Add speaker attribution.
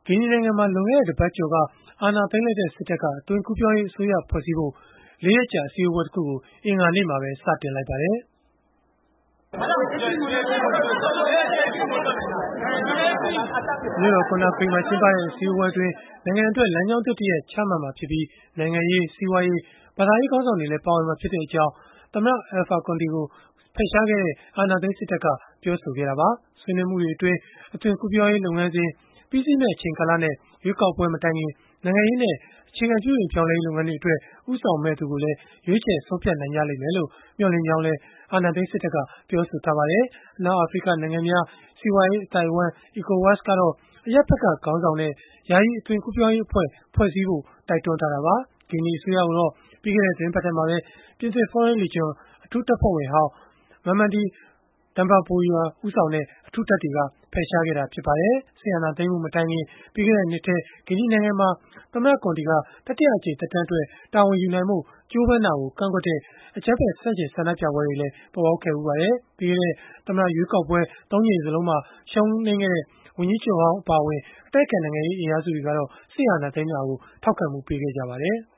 Speaker 1: ဂီနီနိုင်ငံမှာလွန်ခဲ့တဲ့တပတ်ကျော်ကအာဏာသိမ်းလိုက်တဲ့စစ်တပ်ကအသွင်ကူးပြောင်းရေးအစိုးရဖွဲ့စည်းဖို့၄ ရက်ကြာအစည်းအဝေးတစ်ခုကိုအင်္ဂါနေ့မှာပဲစတင်လိုက်ပါတယ်။ မြို့တော်ကွန်နာခရီမှာကျင်းပတဲ့အစည်းအဝေးအတွင်းနိုင်ငံအတွက်လမ်းကြောင်းသစ်တရပ်ချမှတ်မှာဖြစ်ပြီးနိုင်ငံရေး၊စီးပွားရေး၊ဘာသာရေးခေါင်းဆောင်တွေလည်းပါဝင်မှာဖြစ်ကြောင်းသမ္မတ Alpha Conde ကိုဖယ်ရှားခဲ့တဲ့အာဏာသိမ်းစစ်တပ်ကပြောဆိုခဲ့တာပါ။ ဆွေးနွေးမှုတွေအတွင်းအသွင်ကူးပြောင်းရေးလုပ်ငန်းစဉ်ပြီးစီးမယ့်အချိန်ကာလနဲ့ရွေးကောက်ပွဲမတိုင်ခင်နိုင်ငံရေးနဲ့အခြေခံပြုပြင်ပြောင်းလဲရေးလုပ်ငန်းတွေအတွက်ဦးဆောင်မယ့်သူကိုလည်းရွေးချယ်ဆုံးဖြတ်နိုင်ကြလိမ့်မယ်လို့မျှော်လင့်ကြောင်းလည်းအာဏာသိမ်းစစ်တပ်ကပြောဆိုထားပါတယ်။ အနောက်အာဖရိကနိုင်ငံများစီးပွားရေးအသိုက်အဝန်း ECOWAS ကတော့အရပ်ဘက်ကခေါင်းဆောင်တဲ့ယာယီအသွင်ကူးပြောင်းရေးအဖွဲ့ဖွဲ့စည်းဖို့တိုက်တွန်းထားတာပါ။ ဂီနီအစိုးရကိုတော့ပြီးခဲ့တဲ့သီတင်းပတ်ထဲမှာပဲပြင်သစ် Foreign Legion အထူးတပ်ဖွဲ့ဝင်ဟောင်း Mamadi Doumbouya ဦးဆောင်တဲ့အထူးတပ်တွေက ဖယ်ရှားခဲ့တာဖြစ်ပါတယ်။ စစ်အာဏာသိမ်းမှုမတိုင်ခင်ပြီးခဲ့တဲ့နှစ်ထဲဂီနီနိုင်ငံမှာသမ္မတကွန်တီကတတိယအကြိမ်သက်တမ်းအတွက်တာဝန်ယူနိုင်ဖို့ကြိုးပမ်းတာကိုကန့်ကွက်တဲ့အကြမ်းဖက်ဆန့်ကျင်ဆန္ဒပြပွဲတွေလည်းပေါ်ပေါက်ခဲ့ဖူးပါတယ်။ ပြီးခဲ့တဲ့သမ္မတရွေးကောက်ပွဲ ၃ ကြိမ်စလုံးမှာရှုံးနိမ့်ခဲ့တဲ့ဝန်ကြီးချုပ်ဟောင်းအပါအဝင်အတိုက်အခံနိုင်ငံရေးအင်အားစုတွေကတော့စစ်အာဏာသိမ်းတာကိုထောက်ခံမှုပေးခဲ့ကြပါတယ်။